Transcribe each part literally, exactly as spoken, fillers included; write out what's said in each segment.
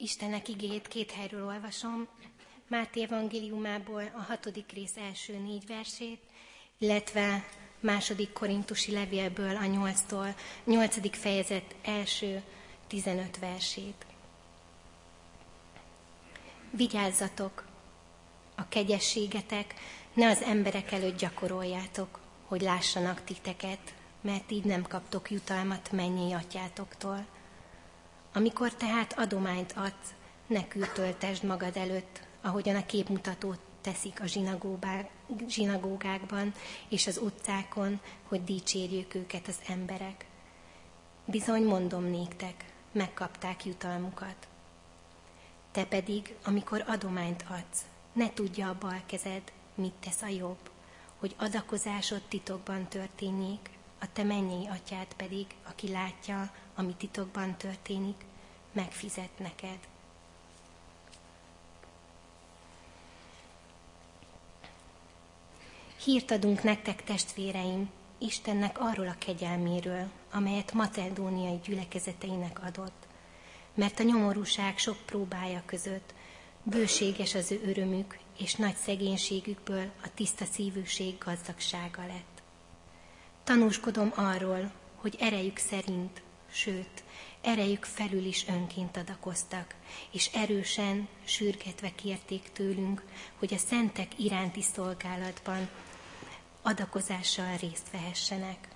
Istennek igéjét két helyről olvasom, Máté evangéliumából a hatodik rész első négy versét, illetve második korintusi levélből a nyolctól, nyolcadik fejezet első tizenöt versét. Vigyázzatok, a kegyességetek ne az emberek előtt gyakoroljátok, hogy lássanak titeket, mert így nem kaptok jutalmat mennyei atyátoktól. Amikor tehát adományt adsz, ne kürtöltesd magad előtt, ahogyan a képmutatót teszik a zsinagógákban és az utcákon, hogy dicsérjék őket az emberek. Bizony mondom néktek, megkapták jutalmukat. Te pedig, amikor adományt adsz, ne tudja a bal kezed, mit tesz a jobb, hogy adakozásod titokban történjék, a te mennyei atyád pedig, aki látja, ami titokban történik, megfizet neked. Hírt adunk nektek, testvéreim, Istennek arról a kegyelméről, amelyet macedóniai gyülekezeteinek adott, mert a nyomorúság sok próbája között bőséges az ő örömük, és nagy szegénységükből a tiszta szívűség gazdagsága lett. Tanúskodom arról, hogy erejük szerint, sőt, erejük felül is önként adakoztak, és erősen, sürgetve kérték tőlünk, hogy a szentek iránti szolgálatban adakozással részt vehessenek.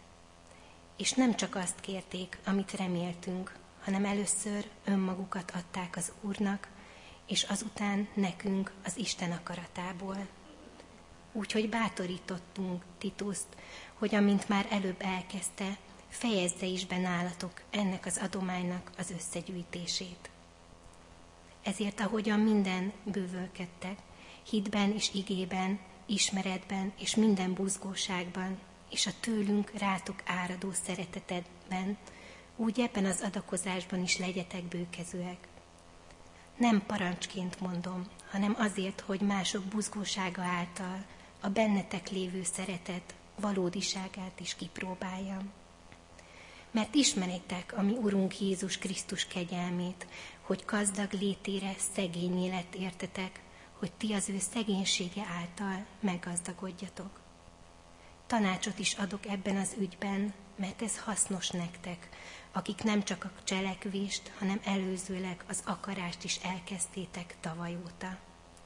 És nem csak azt kérték, amit reméltünk, hanem először önmagukat adták az Úrnak, és azután nekünk az Isten akaratából. Úgyhogy bátorítottunk Tituszt, hogy amint már előbb elkezdte, fejezze is be nálatok ennek az adománynak az összegyűjtését. Ezért, ahogyan minden bővölkedtek, hitben és igében, ismeretben és minden buzgóságban, és a tőlünk rátok áradó szeretetedben, úgy ebben az adakozásban is legyetek bőkezőek. Nem parancsként mondom, hanem azért, hogy mások buzgósága által a bennetek lévő szeretet valódiságát is kipróbáljam. Mert ismeritek a mi Urunk Jézus Krisztus kegyelmét, hogy gazdag létére szegény élet értetek, hogy ti az ő szegénysége által meggazdagodjatok. Tanácsot is adok ebben az ügyben, mert ez hasznos nektek, akik nem csak a cselekvést, hanem előzőleg az akarást is elkezdtétek tavaly óta.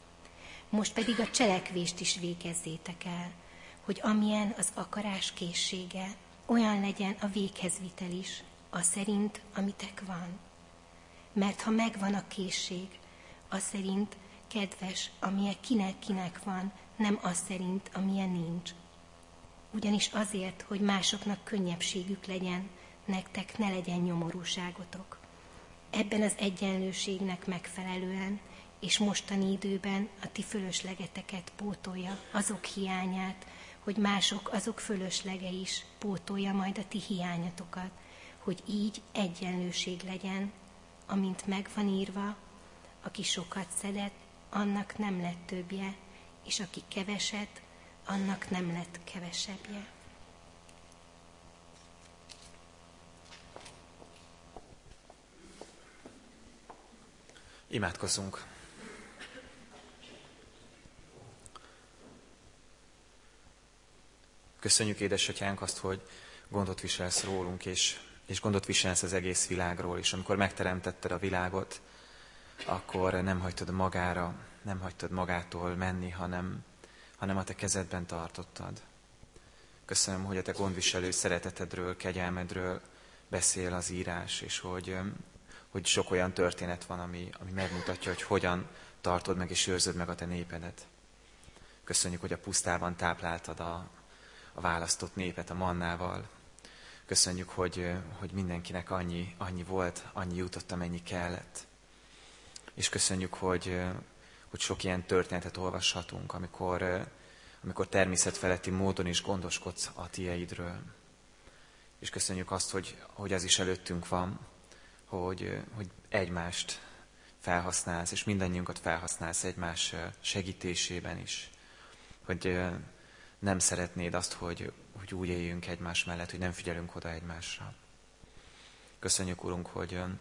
Most pedig a cselekvést is végezzétek el, hogy amilyen az akarás készsége, olyan legyen a végezvitel is, az szerint, amitek van. Mert ha megvan a készség, az szerint kedves, amilyen kinek-kinek van, nem az szerint, amilyen nincs. Ugyanis azért, hogy másoknak könnyebbségük legyen, nektek ne legyen nyomorúságotok. Ebben az egyenlőségnek megfelelően, és mostani időben a ti fölöslegeteket pótolja, azok hiányát, hogy mások azok fölöslege is pótolja majd a ti hiányatokat, hogy így egyenlőség legyen, amint megvan írva, aki sokat szedett, annak nem lett többje, és aki keveset, annak nem lett kevesebbje. Imádkozzunk! Köszönjük, édesatyánk, azt, hogy gondot viselsz rólunk, és, és gondot viselsz az egész világról, és amikor megteremtetted a világot, akkor nem hagytad magára, nem hagytad magától menni, hanem, hanem a te kezedben tartottad. Köszönöm, hogy a te gondviselő szeretetedről, kegyelmedről beszél az írás, és hogy, hogy sok olyan történet van, ami, ami megmutatja, hogy hogyan tartod meg és őrzöd meg a te népedet. Köszönjük, hogy a pusztában tápláltad a, a választott népet a mannával. Köszönjük, hogy, hogy mindenkinek annyi, annyi volt, annyi jutott, amennyi kellett. És köszönjük, hogy, hogy sok ilyen történetet olvashatunk, amikor, amikor természetfeletti módon is gondoskodsz a tieidről. És köszönjük azt, hogy, hogy az is előttünk van, hogy, hogy egymást felhasználsz, és mindannyiunkat felhasználsz egymás segítésében is. Hogy nem szeretnéd azt, hogy, hogy úgy éljünk egymás mellett, hogy nem figyelünk oda egymásra. Köszönjük, Urunk, hogy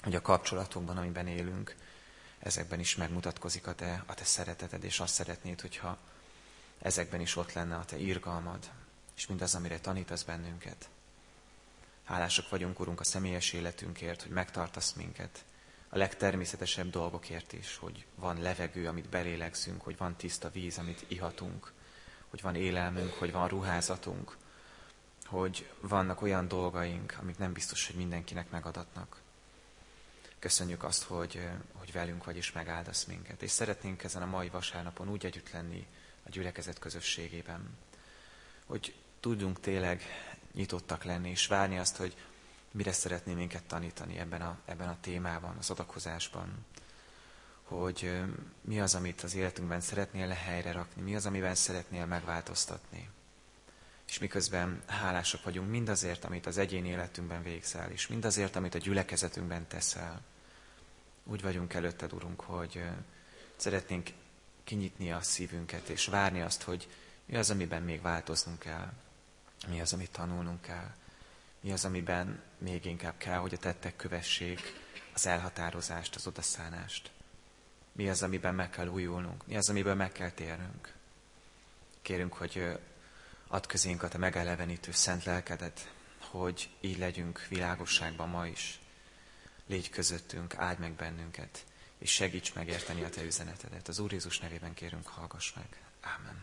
hogy a kapcsolatokban, amiben élünk, ezekben is megmutatkozik a te, a te szereteted, és azt szeretnéd, hogyha ezekben is ott lenne a te irgalmad, és mindaz, amire tanítasz bennünket. Hálások vagyunk, Urunk, a személyes életünkért, hogy megtartasz minket, a legtermészetesebb dolgokért is, hogy van levegő, amit belélegzünk, hogy van tiszta víz, amit ihatunk, hogy van élelmünk, hogy van ruházatunk, hogy vannak olyan dolgaink, amik nem biztos, hogy mindenkinek megadatnak. Köszönjük azt, hogy, hogy velünk vagy és megáldasz minket. És szeretnénk ezen a mai vasárnapon úgy együtt lenni a gyülekezet közösségében, hogy tudjunk tényleg nyitottak lenni, és várni azt, hogy mire szeretné minket tanítani ebben a, ebben a témában, az adakozásban. Hogy mi az, amit az életünkben szeretnél helyre rakni, mi az, amiben szeretnél megváltoztatni. És miközben hálásak vagyunk mindazért, amit az egyéni életünkben végzel, és mindazért, amit a gyülekezetünkben teszel. Úgy vagyunk előtted, Urunk, hogy szeretnénk kinyitni a szívünket, és várni azt, hogy mi az, amiben még változnunk kell, mi az, amit tanulnunk kell, mi az, amiben még inkább kell, hogy a tettek kövessék az elhatározást, az odaszánást. Mi az, amiben meg kell újulnunk, mi az, amiből meg kell térnünk. Kérünk, hogy add közénk a te megelevenítő szent lelkedet, hogy így legyünk világosságban ma is. Légy közöttünk, áld meg bennünket, és segíts megérteni a te üzenetedet. Az Úr Jézus nevében kérünk, hallgass meg. Ámen.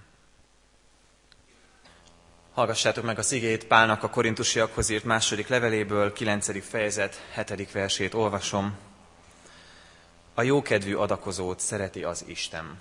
Hallgassátok meg az igét Pálnak a korintusiakhoz írt második leveléből, kilencedik fejezet, hetedik versét olvasom. A jókedvű adakozót szereti az Isten.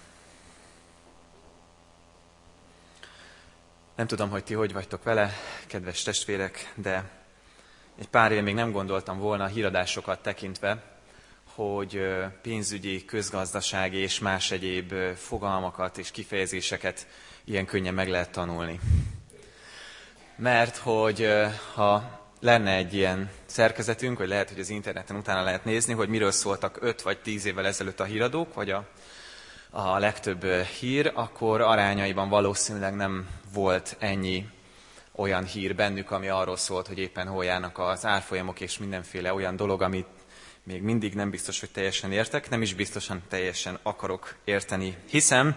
Nem tudom, hogy ti hogy vagytok vele, kedves testvérek, de egy pár éve még nem gondoltam volna a híradásokat tekintve, hogy pénzügyi, közgazdasági és más egyéb fogalmakat és kifejezéseket ilyen könnyen meg lehet tanulni. Mert hogy ha lenne egy ilyen szerkezetünk, vagy lehet, hogy az interneten utána lehet nézni, hogy miről szóltak öt vagy tíz évvel ezelőtt a híradók, vagy a, a legtöbb hír, akkor arányaiban valószínűleg nem volt ennyi olyan hír bennük, ami arról szólt, hogy éppen hol járnak az árfolyamok, és mindenféle olyan dolog, amit még mindig nem biztos, hogy teljesen értek, nem is biztosan teljesen akarok érteni. Hiszem,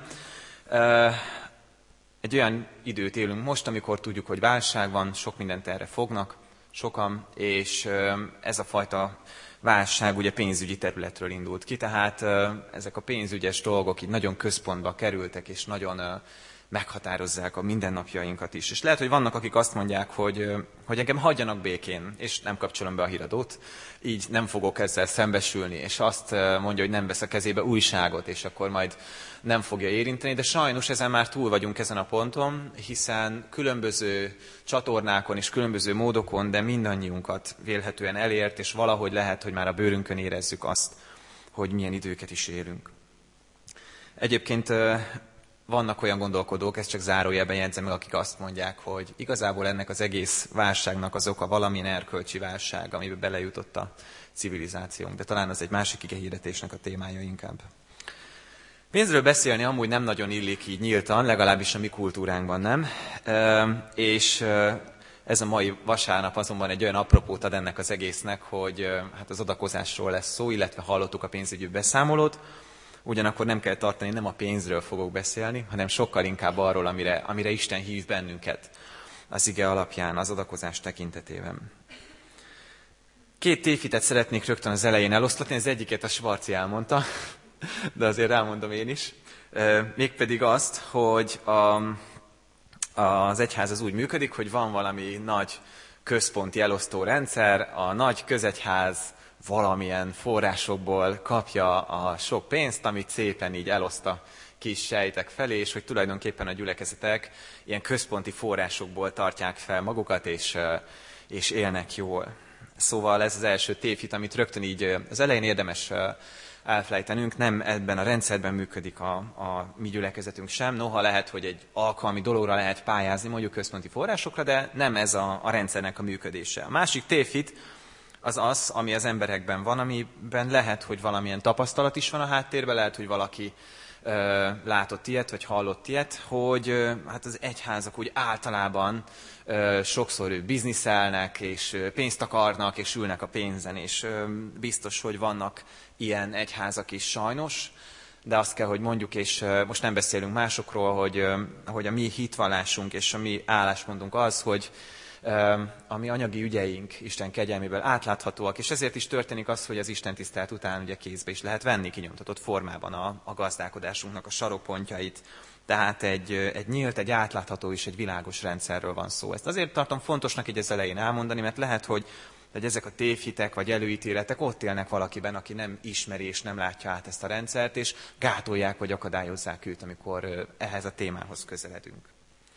egy olyan időt élünk most, amikor tudjuk, hogy válság van, sok mindent erre fognak, sokan, és ez a fajta válság ugye pénzügyi területről indult ki, tehát ezek a pénzügyes dolgok így nagyon központba kerültek, és nagyon meghatározzák a mindennapjainkat is. És lehet, hogy vannak, akik azt mondják, hogy, hogy engem hagyjanak békén, és nem kapcsolom be a híradót, így nem fogok ezzel szembesülni, és azt mondja, hogy nem vesz a kezébe újságot, és akkor majd nem fogja érinteni, de sajnos ezen már túl vagyunk ezen a ponton, hiszen különböző csatornákon és különböző módokon, de mindannyiunkat vélhetően elért, és valahogy lehet, hogy már a bőrünkön érezzük azt, hogy milyen időket is élünk. Egyébként vannak olyan gondolkodók, ezt csak zárójelben jegyzem meg, akik azt mondják, hogy igazából ennek az egész válságnak az oka valamilyen erkölcsi válság, amiben belejutott a civilizációnk. De talán az egy másik igehirdetésnek a témája inkább. Pénzről beszélni amúgy nem nagyon illik így nyíltan, legalábbis a mi kultúránkban nem. És ez a mai vasárnap azonban egy olyan apropót ad ennek az egésznek, hogy hát az adakozásról lesz szó, illetve hallottuk a pénzügyi beszámolót. Ugyanakkor nem kell tartani, nem a pénzről fogok beszélni, hanem sokkal inkább arról, amire, amire Isten hív bennünket az ige alapján, az adakozás tekintetében. Két tévhitet szeretnék rögtön az elején eloszlatni, az egyiket a Svarci elmondta, de azért elmondom én is. Mégpedig azt, hogy a, az egyház az úgy működik, hogy van valami nagy központi elosztó rendszer, a nagy közegyház valamilyen forrásokból kapja a sok pénzt, amit szépen így eloszta a kis sejtek felé, és hogy tulajdonképpen a gyülekezetek ilyen központi forrásokból tartják fel magukat, és, és élnek jól. Szóval ez az első tévhit, amit rögtön így az elején érdemes elfelejtenünk, nem ebben a rendszerben működik a, a mi gyülekezetünk sem. Noha lehet, hogy egy alkalmi dologra lehet pályázni, mondjuk központi forrásokra, de nem ez a, a rendszernek a működése. A másik tévhit az az, ami az emberekben van, amiben lehet, hogy valamilyen tapasztalat is van a háttérben, lehet, hogy valaki ö, látott ilyet, vagy hallott ilyet, hogy ö, hát az egyházak úgy általában ö, sokszor bizniszelnek, és ö, pénzt akarnak, és ülnek a pénzen, és ö, biztos, hogy vannak ilyen egyházak is sajnos, de azt kell, hogy mondjuk, és ö, most nem beszélünk másokról, hogy, ö, hogy a mi hitvallásunk és a mi álláspontunk az, hogy a mi anyagi ügyeink Isten kegyelméből átláthatóak, és ezért is történik az, hogy az Isten tisztelet után ugye kézbe is lehet venni kinyomtatott formában a, a gazdálkodásunknak a sarokpontjait. Tehát egy, egy nyílt, egy átlátható és egy világos rendszerről van szó. Ezt azért tartom fontosnak így az elején elmondani, mert lehet, hogy, hogy ezek a tévhitek vagy előítéletek ott élnek valakiben, aki nem ismeri és nem látja át ezt a rendszert, és gátolják vagy akadályozzák őt, amikor ehhez a témához közeledünk.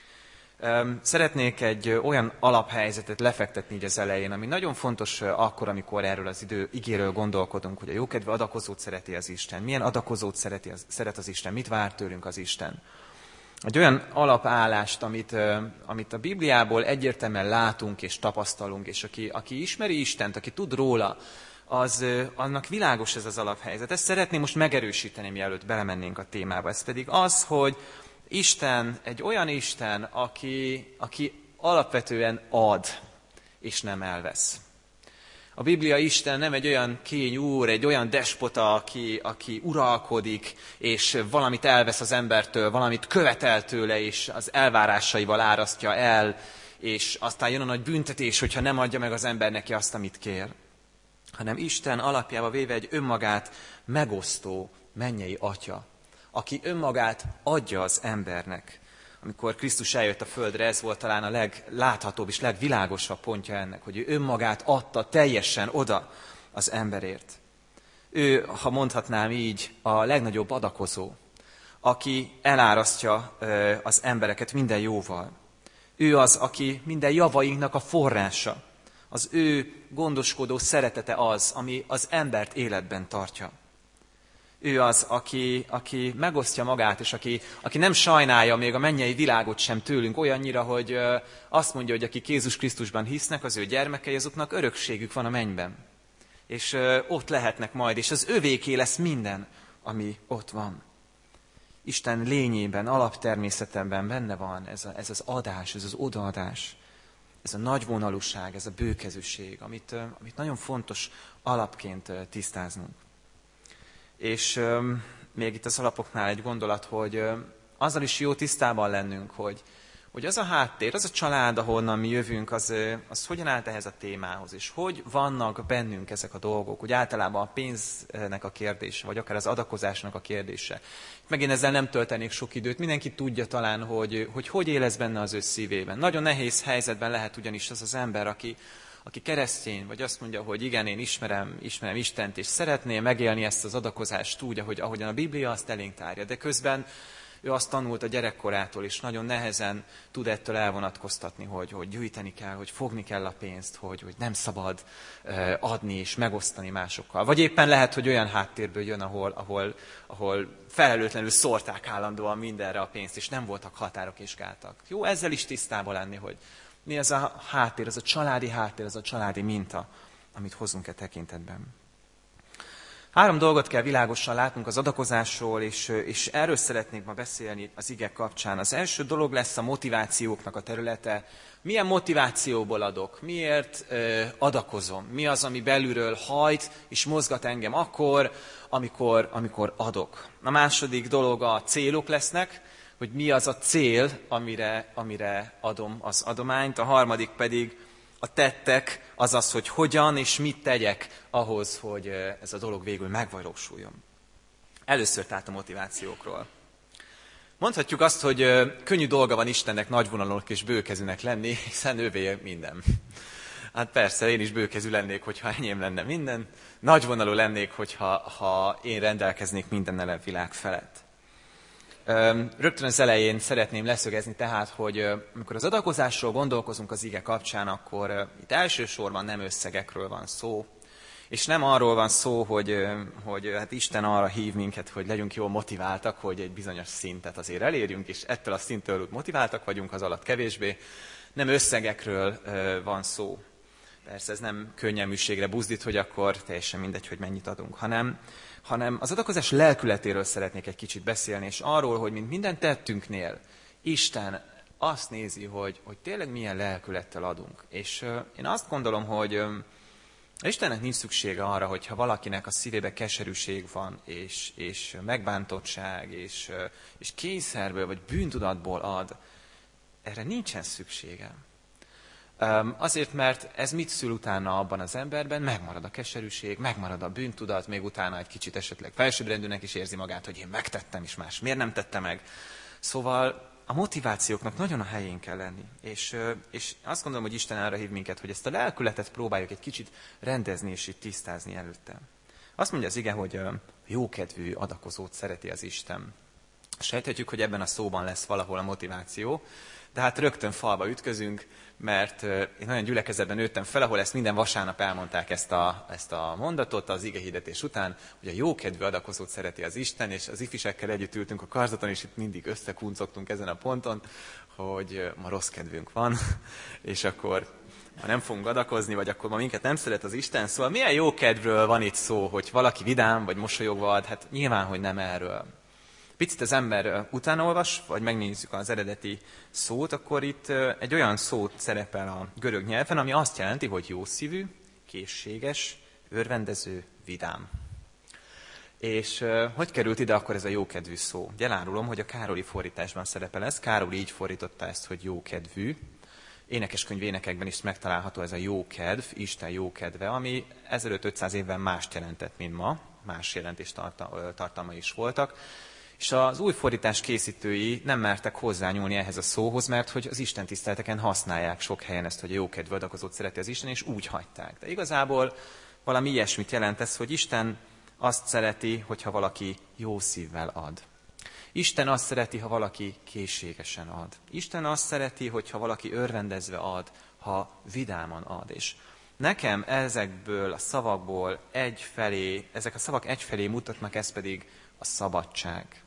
Szeretnék egy olyan alaphelyzetet lefektetni így az elején, ami nagyon fontos akkor, amikor erről az idő igéről gondolkodunk, hogy a jókedvű adakozót szereti az Isten. Milyen adakozót szereti az, szeret az Isten? Mit vár tőlünk az Isten? Egy olyan alapállást, amit, amit a Bibliából egyértelműen látunk és tapasztalunk, és aki, aki ismeri Istent, aki tud róla, az, annak világos ez az alaphelyzet. Ezt szeretném most megerősíteni, mielőtt belemennénk a témába. Ez pedig az, hogy Isten egy olyan Isten, aki, aki alapvetően ad, és nem elvesz. A Biblia Isten nem egy olyan kény úr, egy olyan despota, aki, aki uralkodik, és valamit elvesz az embertől, valamit követel tőle, és az elvárásaival árasztja el, és aztán jön a nagy büntetés, hogyha nem adja meg az ember neki azt, amit kér. Hanem Isten alapjába véve egy önmagát megosztó mennyei atya, aki önmagát adja az embernek. Amikor Krisztus eljött a földre, ez volt talán a legláthatóbb és legvilágosabb pontja ennek, hogy ő önmagát adta teljesen oda az emberért. Ő, ha mondhatnám így, a legnagyobb adakozó, aki elárasztja az embereket minden jóval. Ő az, aki minden javainknak a forrása. Az ő gondoskodó szeretete az, ami az embert életben tartja. Ő az, aki, aki megosztja magát, és aki, aki nem sajnálja még a mennyei világot sem tőlünk olyannyira, hogy azt mondja, hogy akik Jézus Krisztusban hisznek, az ő gyermekei, azoknak örökségük van a mennyben. És ott lehetnek majd, és az övéké lesz minden, ami ott van. Isten lényében, alaptermészetemben benne van ez, a, ez az adás, ez az odaadás, ez a nagyvonalúság, ez a bőkezűség, amit, amit nagyon fontos alapként tisztáznunk. És euh, még itt az alapoknál egy gondolat, hogy euh, azzal is jó tisztában lennünk, hogy, hogy az a háttér, az a család, ahonnan mi jövünk, az, az hogyan állt ehhez a témához, és hogy vannak bennünk ezek a dolgok, hogy általában a pénznek a kérdése, vagy akár az adakozásnak a kérdése. Megint ezzel nem töltenék sok időt, mindenki tudja talán, hogy hogy, hogy él ez benne az ő szívében. Nagyon nehéz helyzetben lehet ugyanis az az ember, aki, aki keresztény, vagy azt mondja, hogy igen, én ismerem, ismerem Istent, és szeretné megélni ezt az adakozást úgy, ahogy, ahogyan a Biblia azt elénk tárja, de közben ő azt tanult a gyerekkorától, és nagyon nehezen tud ettől elvonatkoztatni, hogy, hogy gyűjteni kell, hogy fogni kell a pénzt, hogy, hogy nem szabad uh, adni és megosztani másokkal. Vagy éppen lehet, hogy olyan háttérből jön, ahol, ahol, ahol felelőtlenül szórták állandóan mindenre a pénzt, és nem voltak határok és gátak. Jó, ezzel is tisztában lenni, hogy mi az a háttér, az a családi háttér, az a családi minta, amit hozunk e tekintetben. Három dolgot kell világosan látnunk az adakozásról, és, és erről szeretnék ma beszélni az ige kapcsán. Az első dolog lesz a motivációknak a területe. Milyen motivációból adok? Miért ö, adakozom? Mi az, ami belülről hajt és mozgat engem akkor, amikor, amikor adok? A második dolog a célok lesznek, hogy mi az a cél, amire, amire adom az adományt. A harmadik pedig a tettek, azaz, hogy hogyan és mit tegyek ahhoz, hogy ez a dolog végül megvalósuljon. Először tehát a motivációkról. Mondhatjuk azt, hogy könnyű dolga van Istennek nagyvonalúnak és bőkezűnek lenni, hiszen ővé minden. Hát persze, én is bőkezű lennék, hogyha enyém lenne minden. Nagyvonalú lennék, hogyha ha én rendelkeznék mindennel a világ felett. Rögtön az elején szeretném leszögezni tehát, hogy amikor az adakozásról gondolkozunk az ige kapcsán, akkor itt elsősorban nem összegekről van szó, és nem arról van szó, hogy, hogy hát Isten arra hív minket, hogy legyünk jól motiváltak, hogy egy bizonyos szintet azért elérjünk, és ettől a szinttől motiváltak vagyunk, az alatt kevésbé. Nem összegekről van szó. persze ez nem könnyelműségre buzdít, hogy akkor teljesen mindegy, hogy mennyit adunk, hanem, hanem az adakozás lelkületéről szeretnék egy kicsit beszélni, és arról, hogy mint minden tettünknél Isten azt nézi, hogy, hogy tényleg milyen lelkülettel adunk. És uh, én azt gondolom, hogy um, Istennek nincs szüksége arra, hogyha valakinek a szívébe keserűség van, és, és megbántottság, és, uh, és kényszerből, vagy bűntudatból ad. Erre nincsen szüksége. Um, azért, mert ez mit szül utána abban az emberben? Megmarad a keserűség, megmarad a bűntudat, még utána egy kicsit esetleg felsőbbrendűnek is érzi magát, hogy én megtettem, és más miért nem tette meg. Szóval a motivációknak nagyon a helyén kell lenni. És, és azt gondolom, hogy Isten arra hív minket, hogy ezt a lelkületet próbáljuk egy kicsit rendezni és itt tisztázni előtte. Azt mondja az ige, hogy jókedvű adakozót szereti az Isten. Sejthetjük, hogy ebben a szóban lesz valahol a motiváció, de hát rögtön falba ütközünk, mert én olyan gyülekezetben nőttem fel, ahol ezt minden vasárnap elmondták ezt a, ezt a mondatot az igehirdetés után, hogy a jókedvű adakozót szereti az Isten, és az ifisekkel együtt ültünk a karzaton, és itt mindig összekuncogtunk ezen a ponton, hogy ma rossz kedvünk van, és akkor ma nem fogunk adakozni, vagy akkor ma minket nem szeret az Isten. Szóval milyen jókedvről van itt szó, hogy valaki vidám, vagy mosolyogva ad? Hát nyilván, hogy nem erről. Picit az ember utána olvas, vagy megnézzük az eredeti szót, akkor itt egy olyan szót szerepel a görög nyelven, ami azt jelenti, hogy jószívű, készséges, örvendező, vidám. És hogy került ide akkor ez a jókedvű szó? Elárulom, hogy a Károli fordításban szerepel ez. Károli így fordította ezt, hogy jókedvű. Énekeskönyv énekekben is megtalálható ez a jókedv, Isten jókedve, ami ezerötszáz évvel mást jelentett, mint ma. Más jelentés tartalma is voltak. És az új fordítás készítői nem mertek hozzányúlni ehhez a szóhoz, mert hogy az Isten tiszteleteken használják sok helyen ezt, hogy a jókedvű adakozót szereti az Isten, és úgy hagyták. De igazából valami ilyesmit jelent ez, hogy Isten azt szereti, hogyha valaki jó szívvel ad. Isten azt szereti, ha valaki készségesen ad. Isten azt szereti, hogyha valaki örvendezve ad, ha vidáman ad. És nekem ezekből a szavakból egyfelé, ezek a szavak egyfelé mutatnak, ez pedig a szabadság.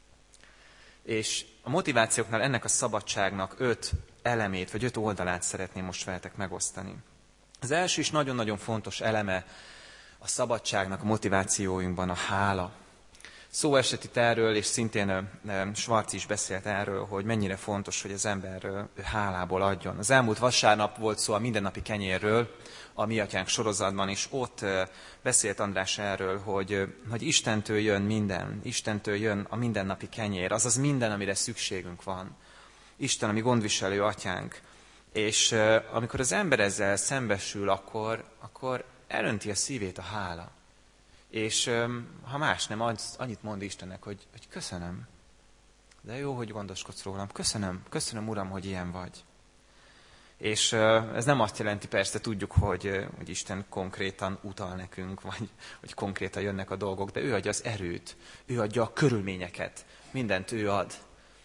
És a motivációknál ennek a szabadságnak öt elemét, vagy öt oldalát szeretném most veletek megosztani. Az első is nagyon-nagyon fontos eleme a szabadságnak a motivációinkban a hála. Szó esett itt erről, és szintén Schwarz is beszélt erről, hogy mennyire fontos, hogy az ember hálából adjon. Az elmúlt vasárnap volt szó a mindennapi kenyérről, a Mi Atyánk sorozatban is, ott beszélt András erről, hogy, hogy Istentől jön minden, Istentől jön a mindennapi kenyér, azaz minden, amire szükségünk van. Isten, ami gondviselő Atyánk. És amikor az ember ezzel szembesül, akkor, akkor elönti a szívét a hála. És ha más nem, annyit mond Istennek, hogy, hogy köszönöm. De jó, hogy gondoskodsz rólam. Köszönöm, köszönöm Uram, hogy ilyen vagy. És ez nem azt jelenti, persze tudjuk, hogy, hogy Isten konkrétan utal nekünk, vagy hogy konkrétan jönnek a dolgok, de ő adja az erőt, ő adja a körülményeket, mindent ő ad.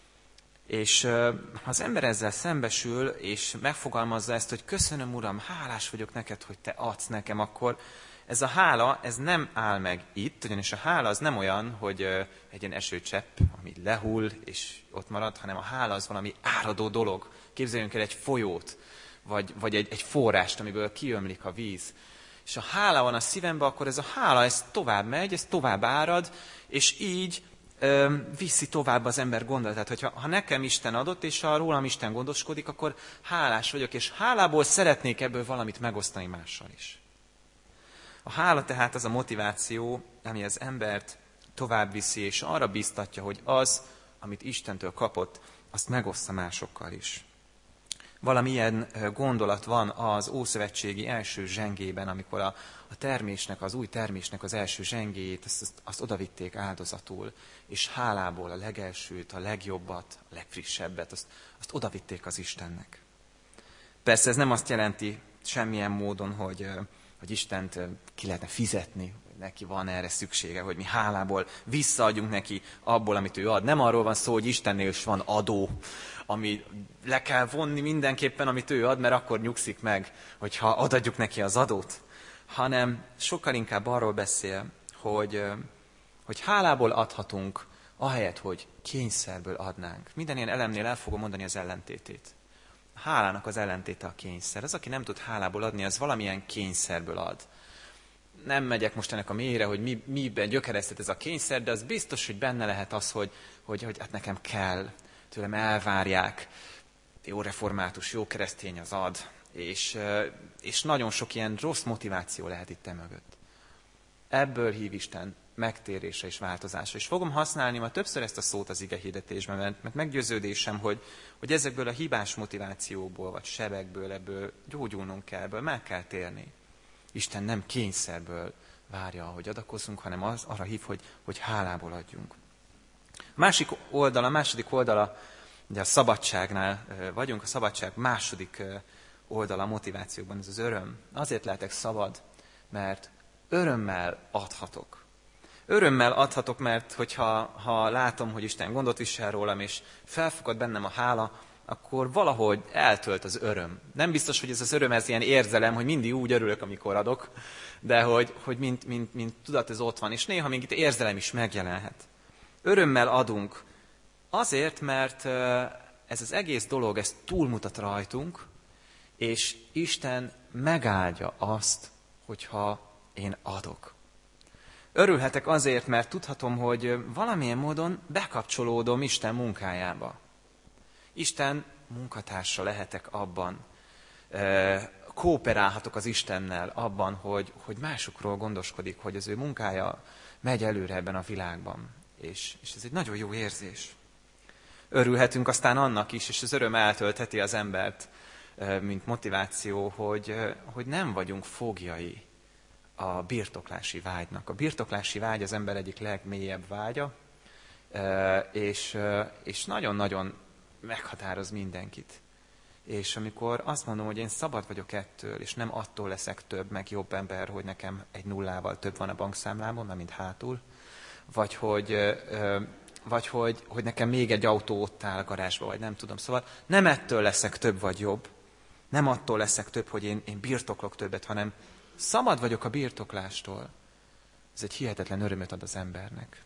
És ha az ember ezzel szembesül, és megfogalmazza ezt, hogy köszönöm Uram, hálás vagyok neked, hogy te adsz nekem, akkor ez a hála, ez nem áll meg itt, ugyanis a hála az nem olyan, hogy egy ilyen esőcsepp, ami lehull és ott marad, hanem a hála az valami áradó dolog. Képzeljünk el egy folyót, vagy, vagy egy, egy forrást, amiből kiömlik a víz. És a hála van a szívemben, akkor ez a hála, ez tovább megy, ez tovább árad, és így ö, viszi tovább az ember gondolatát. Hogyha ha nekem Isten adott, és ha rólam Isten gondoskodik, akkor hálás vagyok, és hálából szeretnék ebből valamit megosztani mással is. A hála tehát az a motiváció, ami az embert tovább viszi, és arra biztatja, hogy az, amit Istentől kapott, azt megoszta másokkal is. Valamilyen gondolat van az ószövetségi első zsengében, amikor a, a termésnek, az új termésnek az első zsengéjét, azt, azt, azt odavitték áldozatul, és hálából a legelsőt, a legjobbat, a legfrissebbet, azt, azt odavitték az Istennek. Persze ez nem azt jelenti semmilyen módon, hogy, hogy Istent ki lehetne fizetni, hogy neki van erre szüksége, hogy mi hálából visszaadjunk neki abból, amit ő ad. Nem arról van szó, hogy Istennél is van adó, ami le kell vonni mindenképpen, amit ő ad, mert akkor nyugszik meg, hogyha adadjuk neki az adót. Hanem sokkal inkább arról beszél, hogy, hogy hálából adhatunk, ahelyett, hogy kényszerből adnánk. Minden ilyen elemnél el fogom mondani az ellentétét. A hálának az ellentéte a kényszer. Az, aki nem tud hálából adni, az valamilyen kényszerből ad. Nem megyek most ennek a mélyre, hogy mi, miben gyökereztet ez a kényszer, de az biztos, hogy benne lehet az, hogy, hogy, hogy hát nekem kell, tőlem elvárják, jó református, jó keresztény az ad, és, és nagyon sok ilyen rossz motiváció lehet itt mögött. Ebből hív Isten megtérésre és változásra. És fogom használni ma többször ezt a szót az igehirdetésben, mert, mert meggyőződésem, hogy, hogy ezekből a hibás motivációból, vagy sebekből, ebből gyógyulnunk kell, ebből meg kell térni. Isten nem kényszerből várja, hogy adakozzunk, hanem az, arra hív, hogy, hogy hálából adjunk. A másik oldala, a második oldala, ugye a szabadságnál vagyunk, a szabadság második oldala a motivációkban, ez az öröm. Azért lehetek szabad, mert örömmel adhatok. Örömmel adhatok, mert hogyha ha látom, hogy Isten gondot visel rólam, és felfogad bennem a hála, akkor valahogy eltölt az öröm. Nem biztos, hogy ez az öröm, ez ilyen érzelem, hogy mindig úgy örülök, amikor adok, de hogy, hogy mint, mint, mint tudat ez ott van, és néha még itt érzelem is megjelenhet. Örömmel adunk azért, mert ez az egész dolog, ez túlmutat rajtunk, és Isten megáldja azt, hogyha én adok. Örülhetek azért, mert tudhatom, hogy valamilyen módon bekapcsolódom Isten munkájába. Isten munkatársa lehetek abban, kooperálhatok az Istennel abban, hogy, hogy másokról gondoskodik, hogy az ő munkája megy előre ebben a világban. És, és ez egy nagyon jó érzés. Örülhetünk aztán annak is, és az öröm eltöltheti az embert, mint motiváció, hogy, hogy nem vagyunk foglyai a birtoklási vágynak. A birtoklási vágy az ember egyik legmélyebb vágya, és, és nagyon-nagyon meghatároz mindenkit. És amikor azt mondom, hogy én szabad vagyok ettől, és nem attól leszek több, meg jobb ember, hogy nekem egy nullával több van a bankszámlámon, már mint hátul, vagy hogy, vagy hogy, hogy nekem még egy autó ott áll a garázsba, vagy nem tudom. Szóval nem ettől leszek több vagy jobb, nem attól leszek több, hogy én, én birtoklok többet, hanem szabad vagyok a birtoklástól. Ez egy hihetetlen örömöt ad az embernek.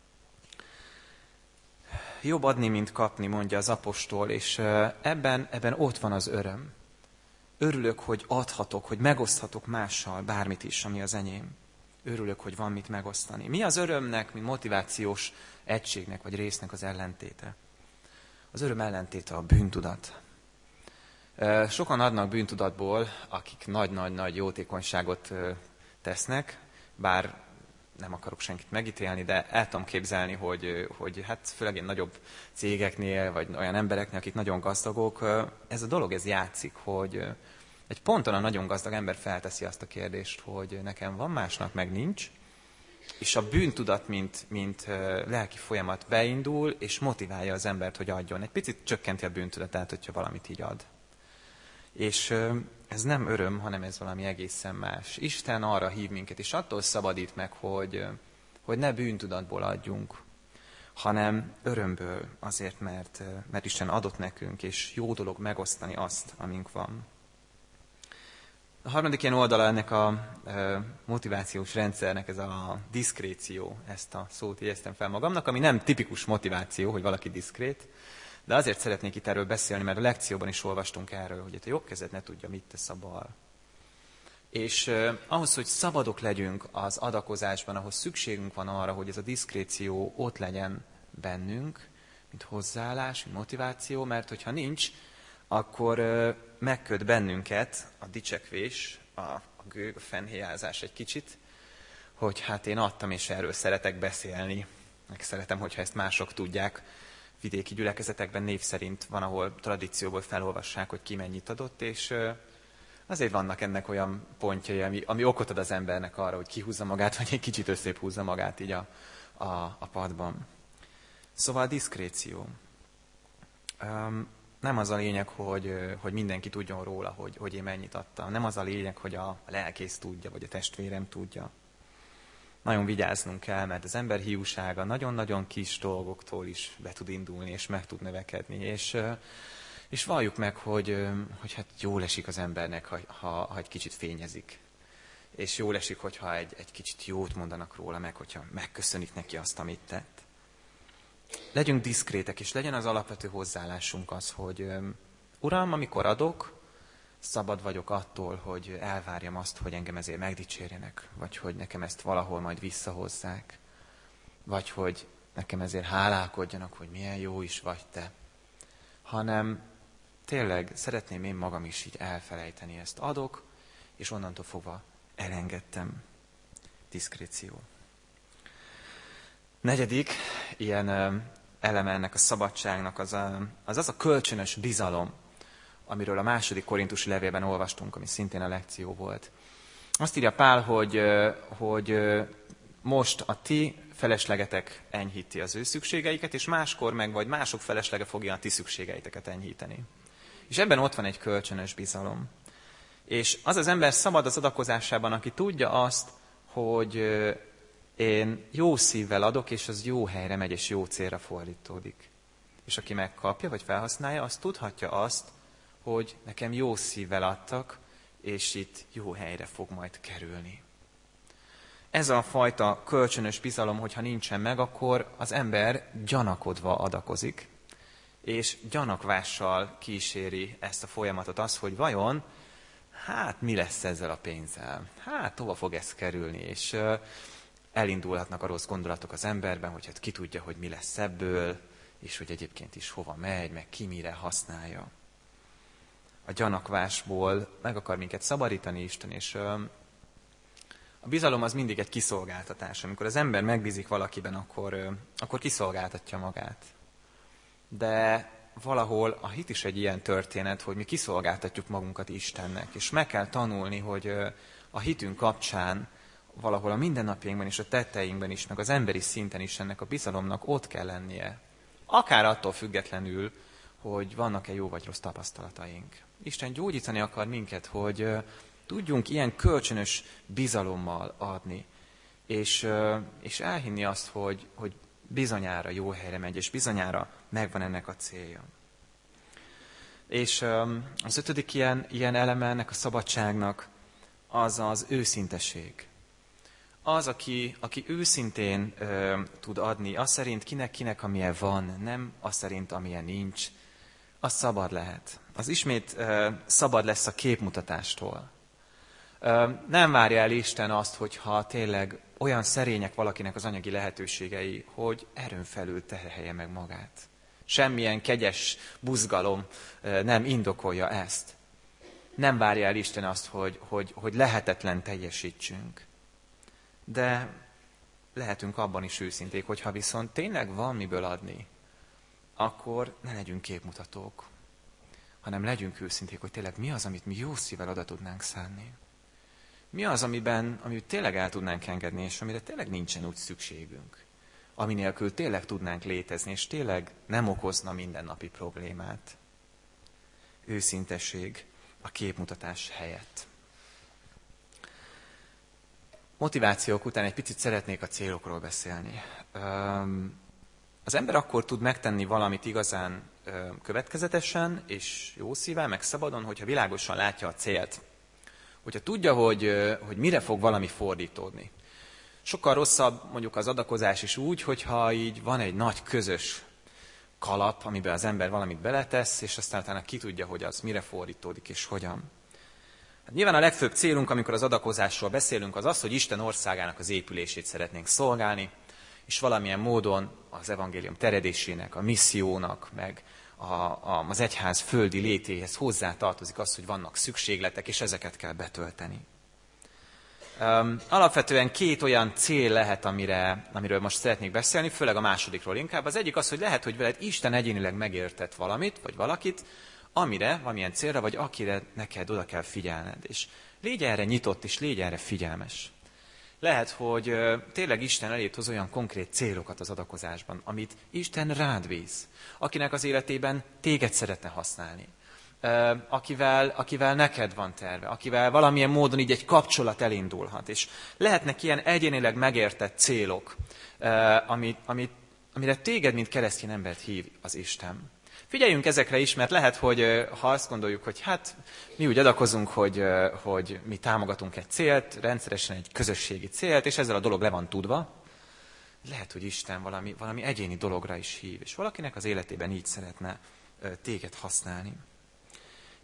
Jobb adni, mint kapni, mondja az apostol, és ebben, ebben ott van az öröm. Örülök, hogy adhatok, hogy megoszthatok mással bármit is, ami az enyém. Örülök, hogy van mit megosztani. Mi az örömnek, mint motivációs egységnek, vagy résznek az ellentéte? Az öröm ellentéte a bűntudat. Sokan adnak bűntudatból, akik nagy-nagy-nagy jótékonyságot tesznek, bár nem akarok senkit megítélni, de el tudom képzelni, hogy, hogy hát főleg ilyen nagyobb cégeknél, vagy olyan embereknél, akik nagyon gazdagok, ez a dolog, ez játszik, hogy egy ponton a nagyon gazdag ember felteszi azt a kérdést, hogy nekem van, másnak meg nincs, és a bűntudat, mint, mint lelki folyamat beindul, és motiválja az embert, hogy adjon. Egy picit csökkenti a bűntudatát, hogyha valamit így ad. És ez nem öröm, hanem ez valami egészen más. Isten arra hív minket, és attól szabadít meg, hogy, hogy ne bűntudatból adjunk, hanem örömből, azért, mert, mert Isten adott nekünk, és jó dolog megosztani azt, amink van. A harmadik ilyen oldala ennek a motivációs rendszernek, ez a diszkréció, ezt a szót jegyeztem fel magamnak, ami nem tipikus motiváció, hogy valaki diszkrét, de azért szeretnék itt erről beszélni, mert a lekcióban is olvastunk erről, hogy a jobb kezed ne tudja, mit tesz a bal. És eh, ahhoz, hogy szabadok legyünk az adakozásban, ahhoz szükségünk van arra, hogy ez a diszkréció ott legyen bennünk, mint hozzáállás, mint motiváció, mert hogyha nincs, akkor eh, megköt bennünket a dicsekvés, a, a gőg, a fennhéjázás egy kicsit, hogy hát én adtam, és erről szeretek beszélni, meg szeretem, hogyha ezt mások tudják. Vidéki gyülekezetekben név szerint van, ahol tradícióból felolvassák, hogy ki mennyit adott, és azért vannak ennek olyan pontjai, ami, ami okot ad az embernek arra, hogy kihúzza magát, vagy egy kicsit összép húzza magát így a, a, a padban. Szóval a diszkréció. Um, nem az a lényeg, hogy, hogy mindenki tudjon róla, hogy, hogy én mennyit adtam. Nem az a lényeg, hogy a lelkész tudja, vagy a testvérem tudja. Nagyon vigyáznunk kell, mert az ember hiúsága nagyon-nagyon kis dolgoktól is be tud indulni, és meg tud növekedni. És, és valljuk meg, hogy, hogy hát jól esik az embernek, ha, ha, ha egy kicsit fényezik. És jól esik, hogyha egy, egy kicsit jót mondanak róla, meg hogyha megköszönik neki azt, amit tett. Legyünk diszkrétek, és legyen az alapvető hozzáállásunk az, hogy, Uram, amikor adok, szabad vagyok attól, hogy elvárjam azt, hogy engem ezért megdicsérjenek, vagy hogy nekem ezt valahol majd visszahozzák, vagy hogy nekem ezért hálálkodjanak, hogy milyen jó is vagy te. Hanem tényleg szeretném én magam is így elfelejteni, ezt adok, és onnantól fogva elengedtem. Diszkréció. Negyedik ilyen eleme ennek a szabadságnak az, a, az az a kölcsönös bizalom, amiről a második korintusi levélben olvastunk, ami szintén a lekció volt. Azt írja Pál, hogy, hogy most a ti feleslegetek enyhíti az ő szükségeiket, és máskor meg vagy mások feleslege fogja a ti szükségeiteket enyhíteni. És ebben ott van egy kölcsönös bizalom. És az az ember szabad az adakozásában, aki tudja azt, hogy én jó szívvel adok, és az jó helyre megy, és jó célra fordítódik. És aki megkapja, vagy felhasználja, az tudhatja azt, hogy nekem jó szívvel adtak, és itt jó helyre fog majd kerülni. Ez a fajta kölcsönös bizalom, hogyha nincsen meg, akkor az ember gyanakodva adakozik, és gyanakvással kíséri ezt a folyamatot az, hogy vajon, hát mi lesz ezzel a pénzzel? Hát hova fog ez kerülni? És elindulhatnak a rossz gondolatok az emberben, hogy hát ki tudja, hogy mi lesz ebből, és hogy egyébként is hova megy, meg ki mire használja. A gyanakvásból meg akar minket szabadítani Isten, és a bizalom az mindig egy kiszolgáltatás. Amikor az ember megbízik valakiben, akkor, akkor kiszolgáltatja magát. De valahol a hit is egy ilyen történet, hogy mi kiszolgáltatjuk magunkat Istennek, és meg kell tanulni, hogy a hitünk kapcsán valahol a mindennapjainkban és a tetteinkben is, meg az emberi szinten is ennek a bizalomnak ott kell lennie. Akár attól függetlenül, hogy vannak-e jó vagy rossz tapasztalataink. Isten gyógyítani akar minket, hogy uh, tudjunk ilyen kölcsönös bizalommal adni, és, uh, és elhinni azt, hogy, hogy bizonyára jó helyre megy, és bizonyára megvan ennek a célja. És um, az ötödik ilyen, ilyen eleme ennek a szabadságnak az az őszinteség. Az, aki, aki őszintén uh, tud adni, az szerint kinek-kinek amilyen van, nem az szerint amilyen nincs, az szabad lehet. Az ismét uh, szabad lesz a képmutatástól. Uh, nem várja el Isten azt, hogyha tényleg olyan szerények valakinek az anyagi lehetőségei, hogy erőn felül terhelje meg magát. Semmilyen kegyes buzgalom uh, nem indokolja ezt. Nem várja el Isten azt, hogy, hogy, hogy lehetetlen teljesítsünk. De lehetünk abban is őszinték, hogyha viszont tényleg van miből adni, akkor ne legyünk képmutatók, hanem legyünk őszinték, hogy tényleg mi az, amit mi jó szívvel oda tudnánk szánni. Mi az, amiben, amit tényleg el tudnánk engedni, és amire tényleg nincsen úgy szükségünk. Ami nélkül tényleg tudnánk létezni, és tényleg nem okozna mindennapi problémát. Őszintesség a képmutatás helyett. Motivációk után egy picit szeretnék a célokról beszélni. Az ember akkor tud megtenni valamit igazán következetesen és jó szívvel, meg szabadon, hogyha világosan látja a célt. Hogyha tudja, hogy, hogy mire fog valami fordítódni. Sokkal rosszabb mondjuk az adakozás is úgy, hogyha így van egy nagy közös kalap, amiben az ember valamit beletesz, és aztán utána ki tudja, hogy az mire fordítódik és hogyan. Hát nyilván a legfőbb célunk, amikor az adakozásról beszélünk, az az, hogy Isten országának az épülését szeretnénk szolgálni, és valamilyen módon az evangélium terjedésének, a missziónak, meg a, a, az egyház földi létéhez hozzá tartozik az, hogy vannak szükségletek, és ezeket kell betölteni. Um, alapvetően két olyan cél lehet, amire, amiről most szeretnék beszélni, főleg a másodikról inkább. Az egyik az, hogy lehet, hogy veled Isten egyénileg megértett valamit, vagy valakit, amire, valamilyen célra, vagy akire neked oda kell figyelned. És légy erre nyitott, és légy erre figyelmes. Lehet, hogy uh, tényleg Isten elét hoz olyan konkrét célokat az adakozásban, amit Isten rád bíz, akinek az életében téged szeretne használni. Uh, akivel, akivel neked van terve, akivel valamilyen módon így egy kapcsolat elindulhat. És lehetnek ilyen egyénileg megértett célok, uh, amit, amit, amire téged, mint keresztény embert hív az Isten. Figyeljünk ezekre is, mert lehet, hogy ha azt gondoljuk, hogy hát mi úgy adakozunk, hogy, hogy mi támogatunk egy célt, rendszeresen egy közösségi célt, és ezzel a dolog le van tudva, lehet, hogy Isten valami, valami egyéni dologra is hív, és valakinek az életében így szeretne téged használni.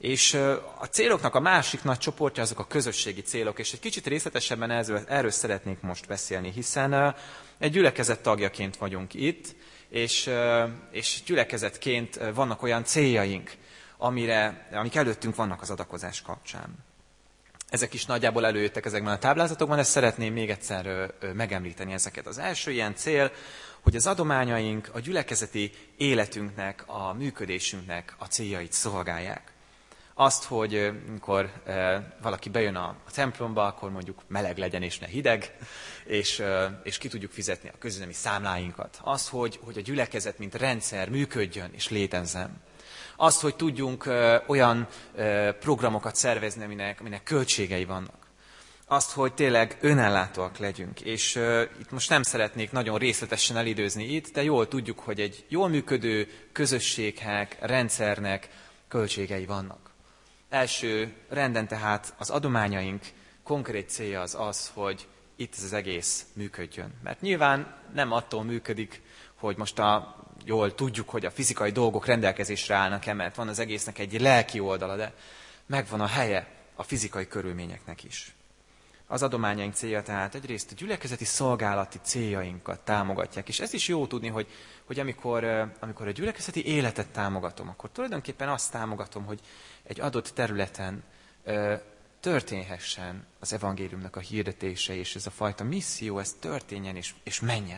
És a céloknak a másik nagy csoportja azok a közösségi célok, és egy kicsit részletesebben erről, erről szeretnék most beszélni, hiszen egy gyülekezet tagjaként vagyunk itt, és, és gyülekezetként vannak olyan céljaink, amire, amik előttünk vannak az adakozás kapcsán. Ezek is nagyjából előjöttek ezekben a táblázatokban, ezt szeretném még egyszer megemlíteni ezeket. Az első ilyen cél, hogy az adományaink a gyülekezeti életünknek, a működésünknek a céljait szolgálják. Azt, hogy amikor valaki bejön a templomba, akkor mondjuk meleg legyen és ne hideg, és, és ki tudjuk fizetni a közüzemi számláinkat. Azt, hogy, hogy a gyülekezet, mint rendszer működjön és létezzen. Azt, hogy tudjunk olyan programokat szervezni, aminek, aminek költségei vannak. Azt, hogy tényleg önellátóak legyünk. És itt most nem szeretnék nagyon részletesen elidőzni itt, de jól tudjuk, hogy egy jól működő közösségnek, rendszernek költségei vannak. Első renden tehát az adományaink konkrét célja az az, hogy itt ez az egész működjön. Mert nyilván nem attól működik, hogy most a, jól tudjuk, hogy a fizikai dolgok rendelkezésre állnak-e, mert van az egésznek egy lelki oldala, de megvan a helye a fizikai körülményeknek is. Az adományaink célja tehát egyrészt a gyülekezeti szolgálati céljainkat támogatják, és ez is jó tudni, hogy, hogy amikor, amikor a gyülekezeti életet támogatom, akkor tulajdonképpen azt támogatom, hogy egy adott területen ö, történhessen az evangéliumnak a hirdetése, és ez a fajta misszió, ez történjen és, és menjen.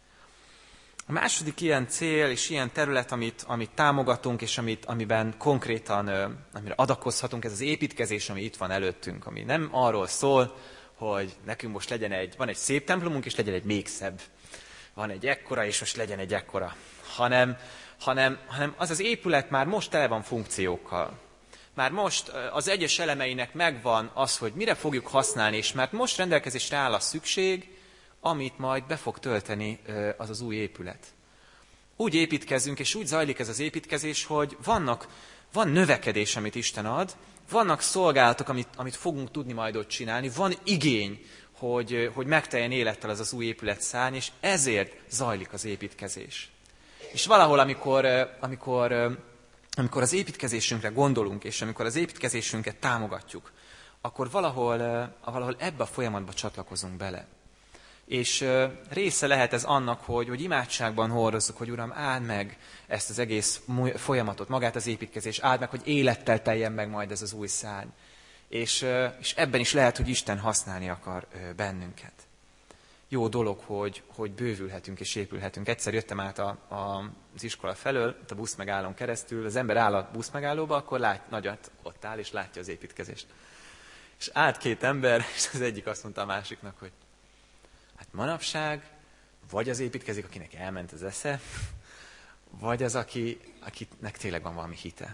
A második ilyen cél és ilyen terület, amit, amit támogatunk, és amit, amiben konkrétan ö, amire adakozhatunk, ez az építkezés, ami itt van előttünk, ami nem arról szól, hogy nekünk most legyen egy, van egy szép templomunk, és legyen egy még szebb. Van egy ekkora, és most legyen egy ekkora. Hanem, hanem, hanem az az épület már most tele van funkciókkal. Már most az egyes elemeinek megvan az, hogy mire fogjuk használni, és már most rendelkezésre áll a szükség, amit majd be fog tölteni az az új épület. Úgy építkezünk, és úgy zajlik ez az építkezés, hogy vannak, van növekedés, amit Isten ad, vannak szolgálatok, amit, amit fogunk tudni majd ott csinálni, van igény, hogy, hogy megteljen élettel az az új épület szárny, és ezért zajlik az építkezés. És valahol, amikor, amikor, amikor az építkezésünkre gondolunk, és amikor az építkezésünket támogatjuk, akkor valahol, valahol ebbe a folyamatba csatlakozunk bele. És része lehet ez annak, hogy, hogy imádságban hordozzuk, hogy Uram, áld meg ezt az egész folyamatot, magát az építkezés, áld meg, hogy élettel teljen meg majd ez az új szárny. És, és ebben is lehet, hogy Isten használni akar bennünket. Jó dolog, hogy, hogy bővülhetünk és épülhetünk. Egyszer jöttem át a, a, az iskola felől, a buszmegállón keresztül, az ember áll a buszmegállóba, akkor lát, nagyot ott áll és látja az építkezést. És állt két ember, és az egyik azt mondta a másiknak, hogy hát manapság vagy az építkezik, akinek elment az esze, vagy az, aki, akinek tényleg van valami hite.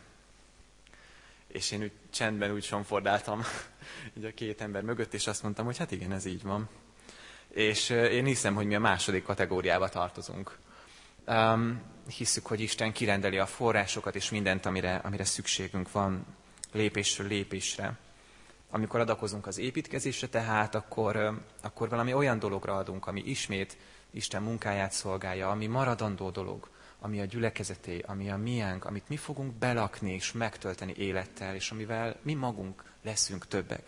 És én úgy csendben úgy somfordáltam így a két ember mögött, és azt mondtam, hogy hát igen, ez így van. És én hiszem, hogy mi a második kategóriába tartozunk. Um, hiszük, hogy Isten kirendeli a forrásokat és mindent, amire, amire szükségünk van lépésről lépésre. Amikor adakozunk az építkezésre, tehát akkor, akkor valami olyan dologra adunk, ami ismét Isten munkáját szolgálja, ami maradandó dolog, ami a gyülekezeté, ami a miénk, amit mi fogunk belakni és megtölteni élettel, és amivel mi magunk leszünk többek.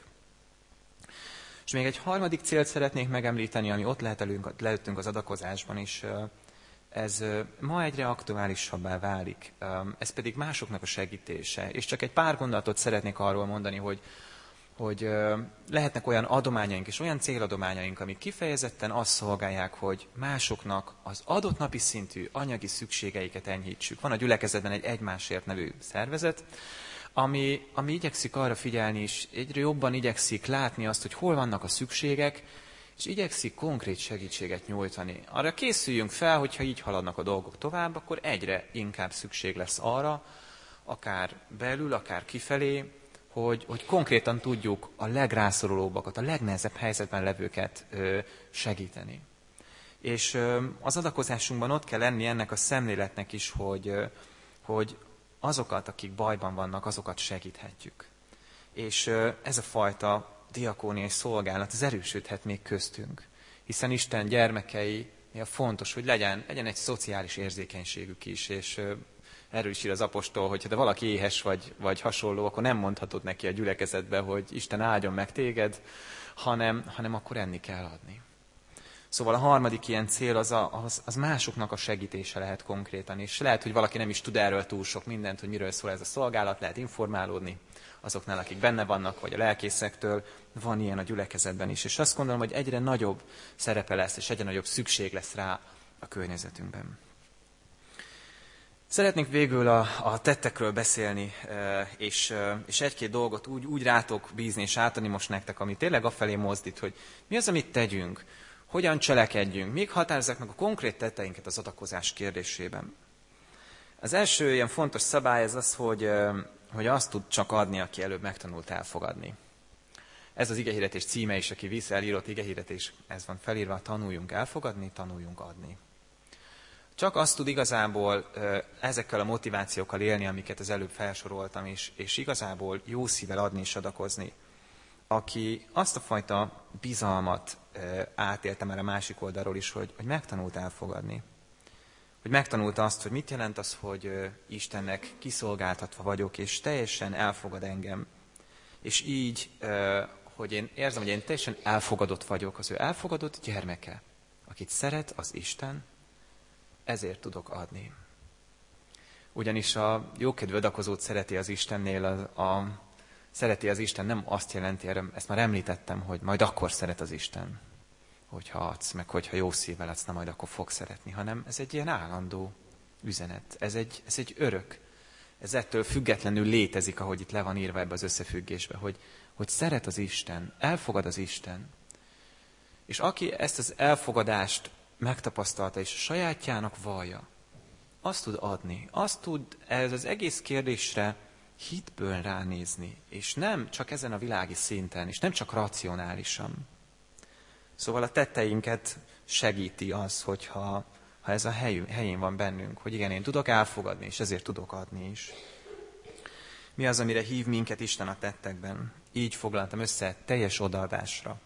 És még egy harmadik célt szeretnék megemlíteni, ami ott lehet előttünk az adakozásban is. Ez ma egyre aktuálisabbá válik. Ez pedig másoknak a segítése. És csak egy pár gondolatot szeretnék arról mondani, hogy hogy lehetnek olyan adományaink és olyan céladományaink, amik kifejezetten azt szolgálják, hogy másoknak az adott napi szintű anyagi szükségeiket enyhítsük. Van a gyülekezetben egy Egymásért nevű szervezet, ami, ami igyekszik arra figyelni, és egyre jobban igyekszik látni azt, hogy hol vannak a szükségek, és igyekszik konkrét segítséget nyújtani. Arra készüljünk fel, hogyha így haladnak a dolgok tovább, akkor egyre inkább szükség lesz arra, akár belül, akár kifelé, Hogy, hogy konkrétan tudjuk a legrászorulóbbakat, a legnehezebb helyzetben levőket ö, segíteni. És ö, az adakozásunkban ott kell lenni ennek a szemléletnek is, hogy, ö, hogy azokat, akik bajban vannak, azokat segíthetjük. És ö, ez a fajta diakóniai szolgálat, az erősödhet még köztünk. Hiszen Isten gyermekei, fontos, hogy legyen, legyen egy szociális érzékenységük is, és ö, erről is ír az apostol, hogy ha valaki éhes vagy, vagy hasonló, akkor nem mondhatod neki a gyülekezetbe, hogy Isten áldjon meg téged, hanem, hanem akkor enni kell adni. Szóval a harmadik ilyen cél az, a, az, az másoknak a segítése lehet konkrétan, és lehet, hogy valaki nem is tud erről túl sok mindent, hogy miről szól ez a szolgálat, lehet informálódni azoknál, akik benne vannak, vagy a lelkészektől, van ilyen a gyülekezetben is. És azt gondolom, hogy egyre nagyobb szerepe lesz, és egyre nagyobb szükség lesz rá a környezetünkben. Szeretnénk végül a, a tettekről beszélni, és, és egy-két dolgot úgy, úgy rátok bízni és átadni most nektek, ami tényleg afelé mozdít, hogy mi az, amit tegyünk, hogyan cselekedjünk, még határozzák meg a konkrét tetteinket az adakozás kérdésében. Az első ilyen fontos szabály az az, hogy, hogy azt tud csak adni, aki előbb megtanult elfogadni. Ez az igehirdetés címe is, aki visz elírott igehirdetés, ez van felírva, tanuljunk elfogadni, tanuljunk adni. Csak azt tud igazából ezekkel a motivációkkal élni, amiket az előbb felsoroltam, és, és igazából jó szívvel adni és adakozni, aki azt a fajta bizalmat átélte már a másik oldalról is, hogy, hogy megtanult elfogadni. Hogy megtanulta azt, hogy mit jelent az, hogy Istennek kiszolgáltatva vagyok, és teljesen elfogad engem. És így, hogy én érzem, hogy én teljesen elfogadott vagyok, az ő elfogadott gyermeke, akit szeret az Isten, ezért tudok adni. Ugyanis a jókedvű adakozót szereti az Istennél, a, a, szereti az Isten nem azt jelenti, ezt már említettem, hogy majd akkor szeret az Isten, hogyha adsz, meg hogyha jó szívvel adsz, na majd akkor fog szeretni, hanem ez egy ilyen állandó üzenet, ez egy, ez egy örök. Ez ettől függetlenül létezik, ahogy itt le van írva ebbe az összefüggésbe, hogy, hogy szeret az Isten, elfogad az Isten. És aki ezt az elfogadást megtapasztalta és a sajátjának vallja, azt tud adni, azt tud ez az egész kérdésre hitből ránézni, és nem csak ezen a világi szinten, és nem csak racionálisan. Szóval a tetteinket segíti az, hogyha ha ez a hely, helyén van bennünk, hogy igen, én tudok elfogadni, és ezért tudok adni is. Mi az, amire hív minket Isten a tettekben? Így foglaltam össze, teljes odaadásra.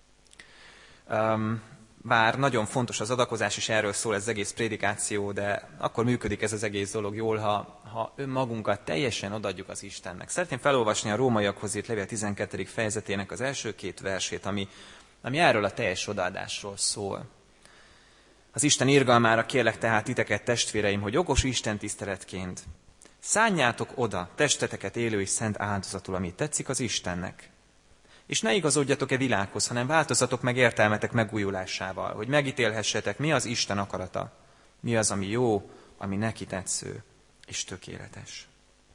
Um, Bár nagyon fontos az adakozás, és erről szól ez az egész prédikáció, de akkor működik ez az egész dolog jól, ha, ha önmagunkat teljesen odaadjuk az Istennek. Szeretném felolvasni a Rómaiakhoz írt levél tizenkettedik fejezetének az első két versét, ami, ami erről a teljes odaadásról szól. Az Isten irgalmára kérlek tehát titeket, testvéreim, hogy okos Isten tiszteletként szánjátok oda testeteket élő és szent áldozatul, amit tetszik az Istennek. És ne igazodjatok-e világhoz, hanem változatok meg értelmetek megújulásával, hogy megítélhessetek, mi az Isten akarata, mi az, ami jó, ami neki tetsző és tökéletes.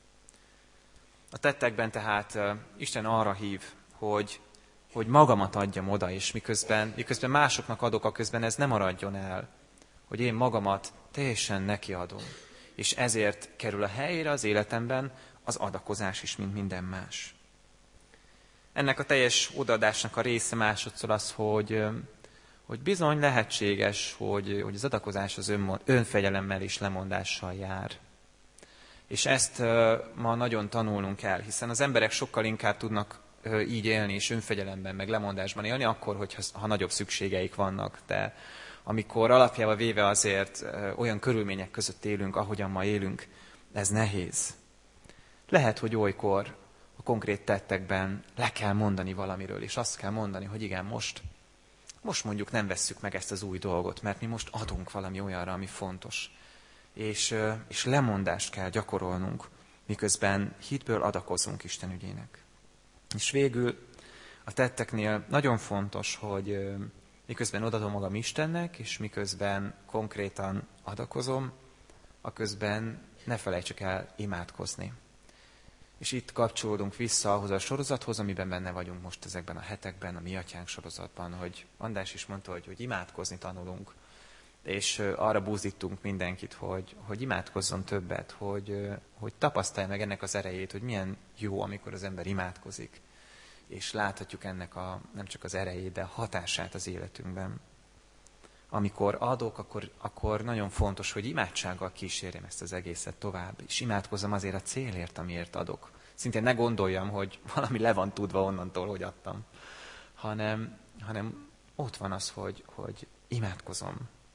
A tettekben tehát uh, Isten arra hív, hogy, hogy magamat adjam oda, és miközben, miközben másoknak adok, a közben ez nem maradjon el, hogy én magamat teljesen neki adom. És ezért kerül a helyére az életemben az adakozás is, mint minden más. Ennek a teljes odaadásnak a része másodszor az, hogy, hogy bizony lehetséges, hogy, hogy az adakozás az önmond, önfegyelemmel és lemondással jár. És ezt ma nagyon tanulnunk kell, hiszen az emberek sokkal inkább tudnak így élni, és önfegyelemben, meg lemondásban élni, akkor, hogyha, ha nagyobb szükségeik vannak. De amikor alapjába véve azért olyan körülmények között élünk, ahogyan ma élünk, ez nehéz. Lehet, hogy olykor a konkrét tettekben le kell mondani valamiről, és azt kell mondani, hogy igen, most, most mondjuk nem vesszük meg ezt az új dolgot, mert mi most adunk valami olyanra, ami fontos. És, és lemondást kell gyakorolnunk, miközben hitből adakozunk Isten ügyének. És végül a tetteknél nagyon fontos, hogy miközben odadom magam Istennek, és miközben konkrétan adakozom, aközben ne felejtsük el imádkozni. És itt kapcsolódunk vissza ahhoz a sorozathoz, amiben benne vagyunk most ezekben a hetekben, a Mi Atyánk sorozatban, hogy András is mondta, hogy, hogy imádkozni tanulunk, és arra búzítunk mindenkit, hogy, hogy imádkozzon többet, hogy, hogy tapasztalja meg ennek az erejét, hogy milyen jó, amikor az ember imádkozik, és láthatjuk ennek a, nem csak az erejét, de a hatását az életünkben. Amikor adok, akkor, akkor nagyon fontos, hogy imádsággal kísérjem ezt az egészet tovább, és imádkozzam azért a célért, amiért adok. Szintén ne gondoljam, hogy valami le van tudva onnantól, hogy adtam, hanem, hanem ott van az, hogy, hogy imádkozom,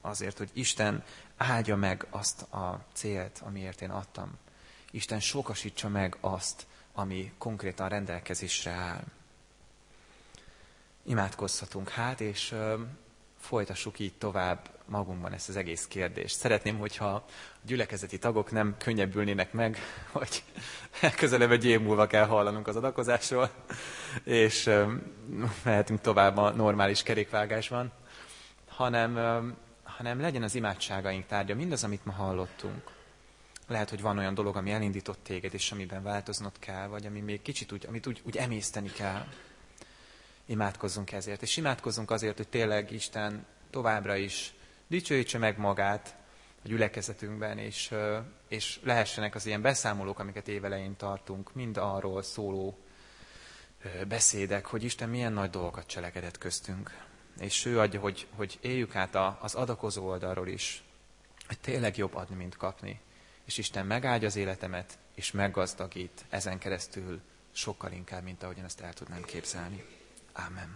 azért, hogy Isten áldja meg azt a célt, amiért én adtam. Isten sokasítsa meg azt, ami konkrétan rendelkezésre áll. Imádkozhatunk hát, és ö, folytassuk így tovább magunkban ezt az egész kérdést. Szeretném, hogyha a gyülekezeti tagok nem könnyebbülnének meg, hogy közelebb egy év múlva kell hallanunk az adakozásról, és ö, mehetünk tovább a normális kerékvágásban, hanem, ö, hanem legyen az imádságaink tárgya mindaz, amit ma hallottunk. Lehet, hogy van olyan dolog, ami elindított téged, és amiben változnod kell, vagy ami még kicsit úgy, amit úgy, úgy emészteni kell. Imádkozzunk ezért, és imádkozzunk azért, hogy tényleg Isten továbbra is dicsőítse meg magát a gyülekezetünkben, és, és lehessenek az ilyen beszámolók, amiket évelején tartunk, mind arról szóló beszédek, hogy Isten milyen nagy dolgokat cselekedett köztünk. És ő adja, hogy, hogy éljük át az adakozó oldalról is, hogy tényleg jobb adni, mint kapni. És Isten megáldja az életemet, és meggazdagít ezen keresztül sokkal inkább, mint ahogyan ezt el tudnám képzelni. Ámen.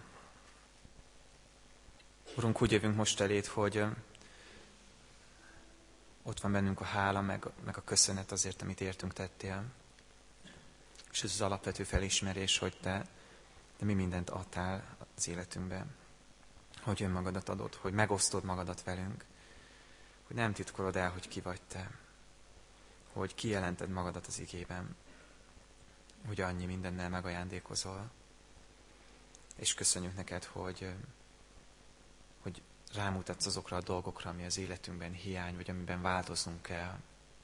Urunk, úgy jövünk most eléd, hogy ott van bennünk a hála, meg, meg a köszönet azért, amit értünk tettél. És ez az alapvető felismerés, hogy te, te mi mindent adtál az életünkben. Hogy önmagadat adod, hogy megosztod magadat velünk. Hogy nem titkolod el, hogy ki vagy te. Hogy kijelented magadat az igében. Hogy annyi mindennel megajándékozol. És köszönjük neked, hogy, hogy rámutatsz azokra a dolgokra, ami az életünkben hiány, vagy amiben változnunk kell.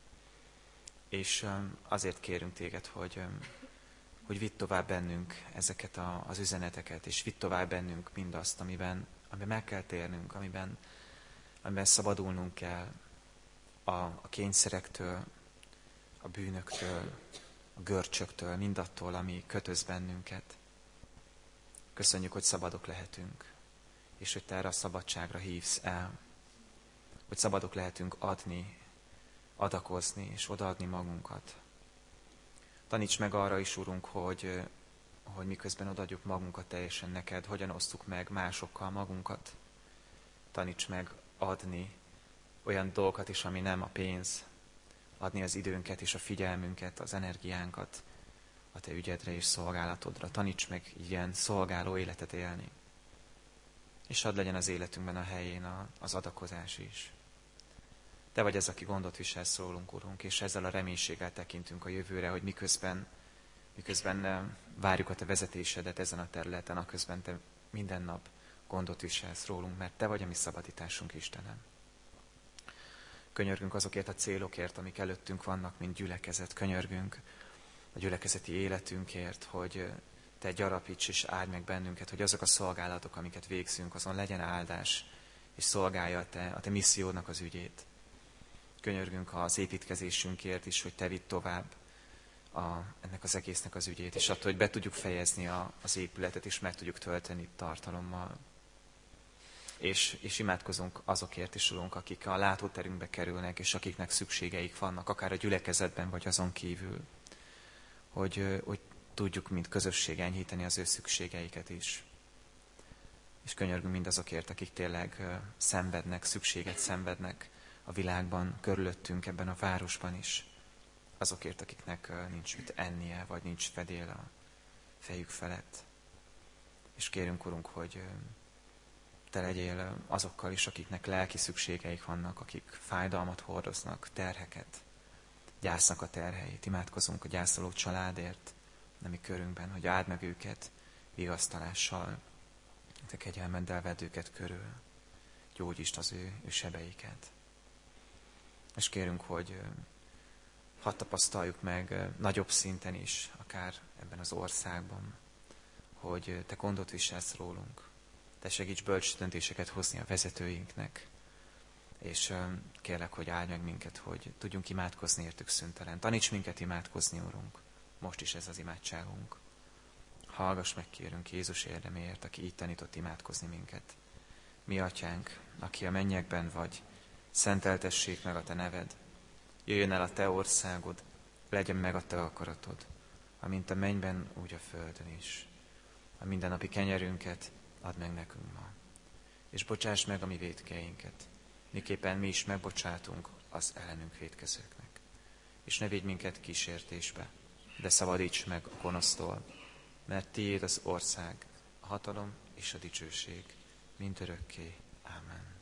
És azért kérünk téged, hogy, hogy vidd tovább bennünk ezeket a, az üzeneteket, és vidd tovább bennünk mindazt, amiben, amiben meg kell térnünk, amiben, amiben szabadulnunk kell a, a kényszerektől, a bűnöktől, a görcsöktől, mindattól, ami kötöz bennünket. Köszönjük, hogy szabadok lehetünk, és hogy te erre a szabadságra hívsz el, hogy szabadok lehetünk adni, adakozni, és odaadni magunkat. Taníts meg arra is, Urunk, hogy, hogy miközben odaadjuk magunkat teljesen neked, hogyan osztuk meg másokkal magunkat. Taníts meg adni olyan dolgokat is, ami nem a pénz, adni az időnket és a figyelmünket, az energiánkat a te ügyedre és szolgálatodra. Taníts meg ilyen szolgáló életet élni. És hadd legyen az életünkben a helyén az adakozás is. Te vagy ez, aki gondot viselsz rólunk, Urunk, és ezzel a reménységgel tekintünk a jövőre, hogy miközben, miközben várjuk a te vezetésedet ezen a területen, aközben te minden nap gondot viselsz rólunk, mert te vagy a mi szabadításunk, Istenem. Könyörgünk azokért a célokért, amik előttünk vannak, mint gyülekezet. Könyörgünk a gyülekezeti életünkért, hogy te gyarapíts és áld meg bennünket, hogy azok a szolgálatok, amiket végzünk, azon legyen áldás, és szolgálja a te, a te missziódnak az ügyét. Könyörgünk az építkezésünkért is, hogy te vidd tovább a, ennek az egésznek az ügyét, és attól, hogy be tudjuk fejezni a, az épületet, és meg tudjuk tölteni tartalommal. És, és imádkozunk azokért is, Urunk, akik a látóterünkbe kerülnek, és akiknek szükségeik vannak, akár a gyülekezetben, vagy azon kívül, hogy, hogy tudjuk, mint közösség enyhíteni az ő szükségeiket is. És könyörgünk mindazokért, akik tényleg szenvednek, szükséget szenvednek a világban, körülöttünk, ebben a városban is. Azokért, akiknek nincs mit ennie, vagy nincs fedél a fejük felett. És kérünk, Urunk, hogy te legyél azokkal is, akiknek lelki szükségeik vannak, akik fájdalmat hordoznak, terheket, gyásznak a terheit. Imádkozunk a gyászoló családért, nemi körünkben, hogy áld meg őket vigasztalással, te kegyelmeddel vedd őket körül, gyógyítsd az ő, ő sebeiket. És kérünk, hogy hadd tapasztaljuk meg nagyobb szinten is, akár ebben az országban, hogy te gondot viselsz rólunk. Te segíts bölcs döntéseket hozni a vezetőinknek, és kérlek, hogy áldj meg minket, hogy tudjunk imádkozni értük szüntelen. Taníts minket imádkozni, Urunk. Most is ez az imádságunk. Hallgass meg, kérünk, Jézus érdeméért, aki így tanított imádkozni minket. Mi atyánk, aki a mennyekben vagy, szenteltessék meg a te neved. Jöjjön el a te országod, legyen meg a te akaratod, amint a mennyben, úgy a földön is. A mindennapi kenyerünket add meg nekünk ma, és bocsáss meg a mi vétkeinket, miképpen mi is megbocsátunk az ellenünk vétkezőknek. És ne védj minket kísértésbe, de szabadíts meg a gonosztól, mert tiéd az ország, a hatalom és a dicsőség mindörökké. Ámen.